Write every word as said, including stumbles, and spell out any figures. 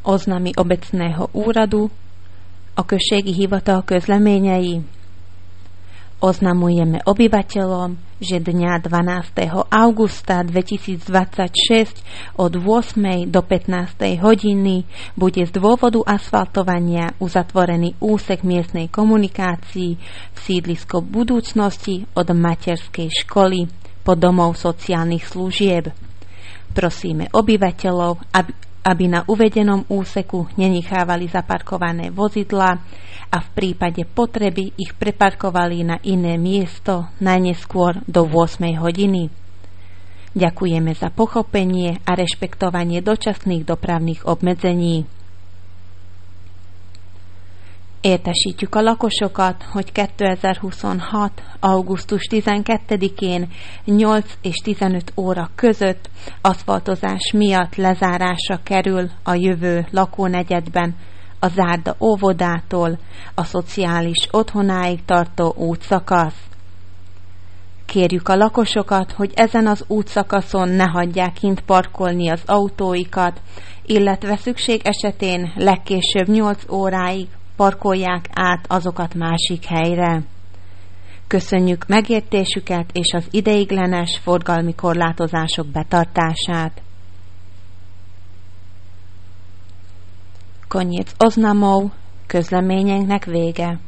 Oznamy obecného úradu, a községi hivatal közleményei. Oznamujeme obyvateľom, že dňa dvanásteho augusta dvetisícdvadsaťšesť od ôsmej do pätnástej hodiny bude z dôvodu asfaltovania uzatvorený úsek miestnej komunikácií v sídlisko budúcnosti od materskej školy po domov sociálnych služieb. Prosíme obyvateľov, aby aby na uvedenom úseku nenechávali zaparkované vozidlá a v prípade potreby ich preparkovali na iné miesto najneskôr do ôsmej hodiny. Ďakujeme za pochopenie a rešpektovanie dočasných dopravných obmedzení. Értesítjük a lakosokat, hogy kétezer-huszonhat. augusztus tizenkettedikén nyolc és tizenöt óra között aszfaltozás miatt lezárásra kerül a jövő lakónegyedben a Zárda óvodától a szociális otthonáig tartó útszakasz. Kérjük a lakosokat, hogy ezen az útszakaszon ne hagyják kint parkolni az autóikat, illetve szükség esetén legkésőbb nyolc óráig parkolják át azokat másik helyre. Köszönjük megértésüket és az ideiglenes forgalmi korlátozások betartását. Koniec oznamov, közleményeknek vége.